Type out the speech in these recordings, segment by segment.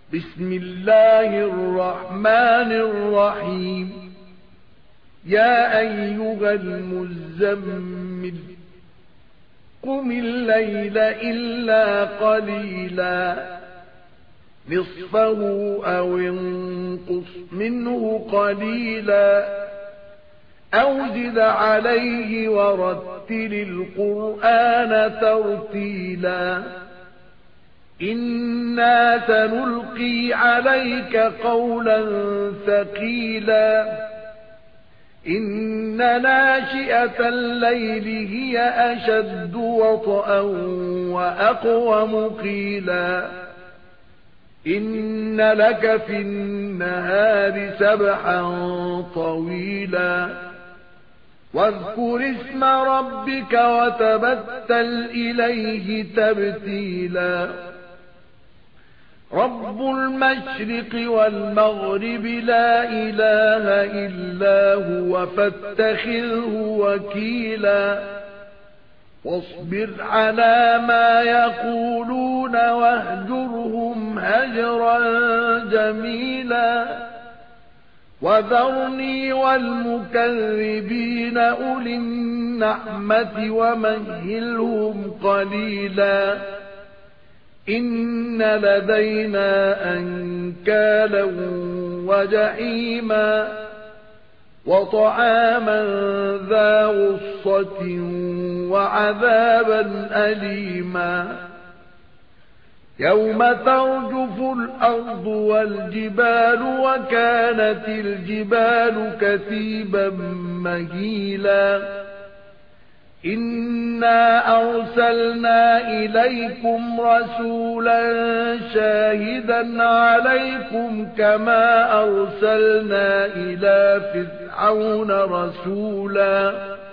بسم الله الرحمن الرحيم. يا أيها المزمل قم الليل إلا قليلا نصفه أو انقص منه قليلا أو زد عليه ورتل القرآن ترتيلا إنا سنلقي عليك قولا ثقيلا إن ناشئة الليل هي أشد وطئا وأقوم قيلا إن لك في النهار سبحا طويلا واذكر اسم ربك وتبتل إليه تبتيلا رب المشرق والمغرب لا إله إلا هو فاتخذه وكيلا واصبر على ما يقولون واهجرهم هجرا جميلا وذرني والمكذبين أولي النعمة ومهلهم قليلا إن لدينا أنكالا وجحيما وطعاما ذا غصة وعذابا أليما يوم ترجف الأرض والجبال وكانت الجبال كثيبا مهيلا إنا أرسلنا إليكم رسولا شاهدا عليكم كما أرسلنا إلى فرعون رسولا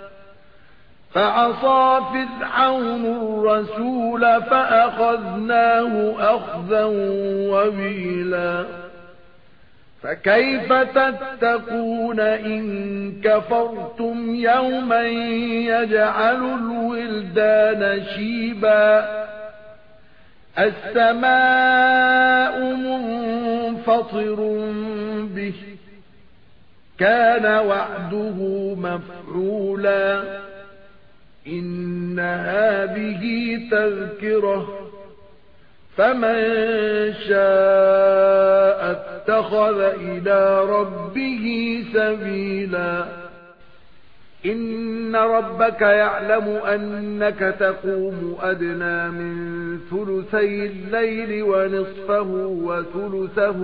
فعصى فرعون الرسول فأخذناه أخذا وبيلا فكيف تتقون إن كفرتم يوما يجعل الولدان شيبا السماء منفطر به كان وعده مفعولا إن هذه تذكرة فمن شاء اتخذ إلى ربه سبيلا إن ربك يعلم أنك تقوم أدنى من ثلثي الليل ونصفه وثلثه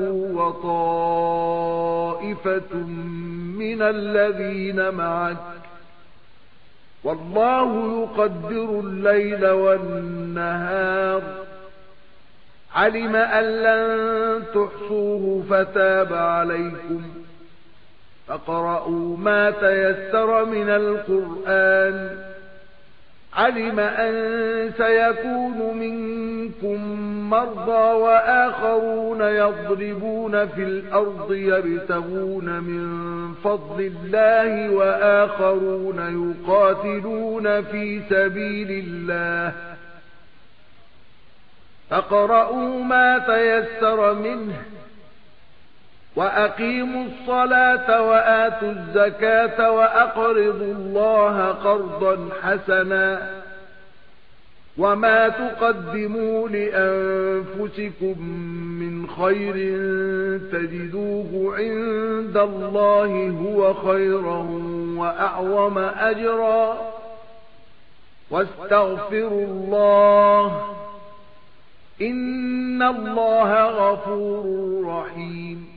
وطائفة من الذين معك والله يقدر الليل والنهار علم أن لن تحصوه فتاب عليكم فاقرؤوا ما تيسر من القرآن علم أن سيكون منكم مرضى وآخرون يضربون في الأرض يبتغون من فضل الله وآخرون يقاتلون في سبيل الله فاقرؤوا ما تيسر منه وأقيموا الصلاة وآتوا الزكاة وأقرضوا الله قرضا حسنا وما تقدموا لأنفسكم من خير تجدوه عند الله هو خيرا وأعظم أجرا واستغفروا الله إن الله غفور رحيم